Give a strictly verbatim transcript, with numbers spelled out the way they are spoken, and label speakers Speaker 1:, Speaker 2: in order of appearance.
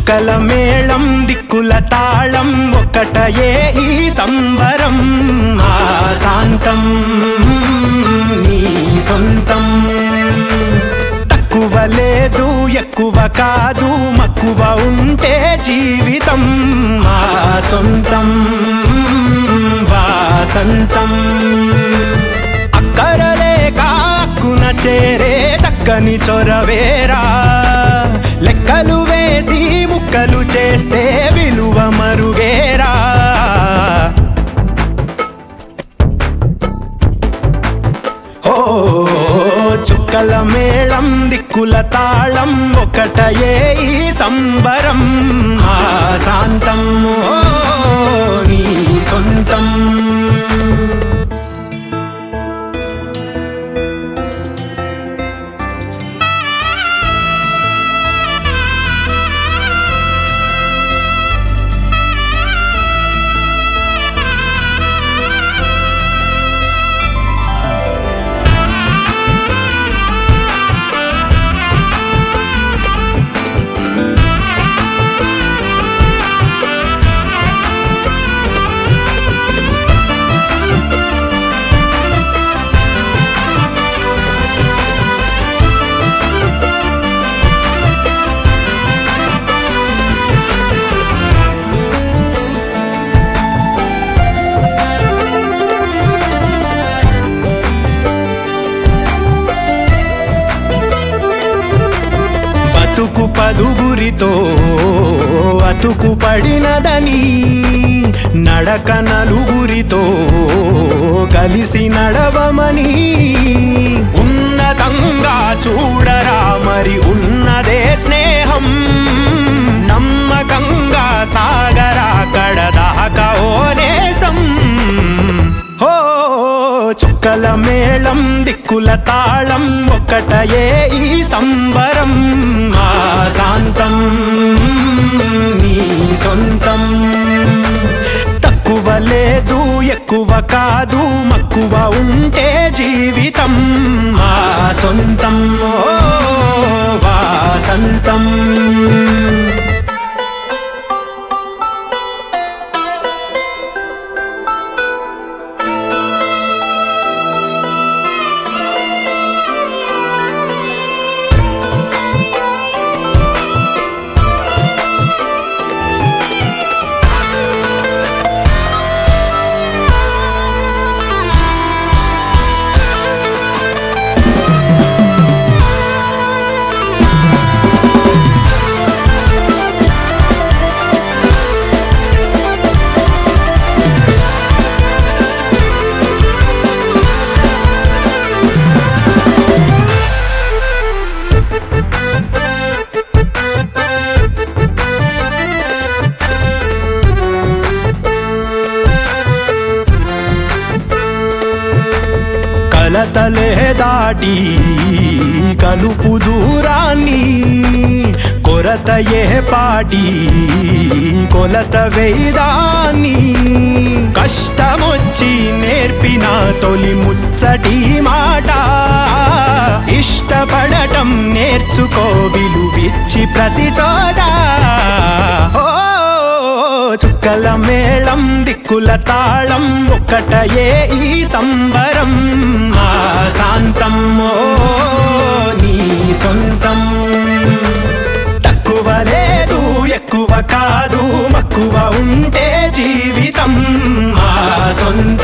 Speaker 1: చుక్కల మేళం దిక్కుల తాళం ఒక్కటయే ఈ సంబరం ఆశాంతం నీ సొంతం తక్కువ లేదు ఎక్కువ కాదు మక్కువ ఉంటే జీవితం మా సొంతం వాసంతం అక్కరలేక అక్కున చేరే చక్కని చొరవేరా లెక్కలు వేసి ముక్కలు చేస్తే విలువ మరుగేరా ఓ చుక్కల మేళం దిక్కుల తాళం ఒకటయే ఈ సంబరం ఆశాంతం నీ సొంతం అతుకు పదుగురితో అతుకు పడినదని నడక నలుగురితో కలిసి నడవమని ఉన్నతంగా చూడరా మరి ఉన్నదే స్నేహం నమ్మకంగా సాగరా కడదాకా ఓ నేసం హో చుక్కల మేళం దిక్కుల తాళం ఒక్కటయే ఈ సంబరం ఆశాంతం నీ సొంతం తక్కువ లేదు ఎక్కువ కాదు మక్కువ ఉంటే జీవితం మా సొంతం ఓ వాసంతం కలతలే దాటి కలుపు దూరాన్ని కొరతయే పాటి కొలత వేదాన్ని కష్టమొచ్చి నేర్పిన తొలి ముచ్చటి మాట ఇష్టపడటం నేర్చుకో విలువిచ్చి ప్రతి చోట చుక్కల మేళం దిక్కుల తాళం ఒక్కటయే ఈ సంబరం ఆశాంతం నీ సొంతం తక్కువ లేదు ఎక్కువ కాదు మక్కువ ఉంటే జీవితం మా సొంతం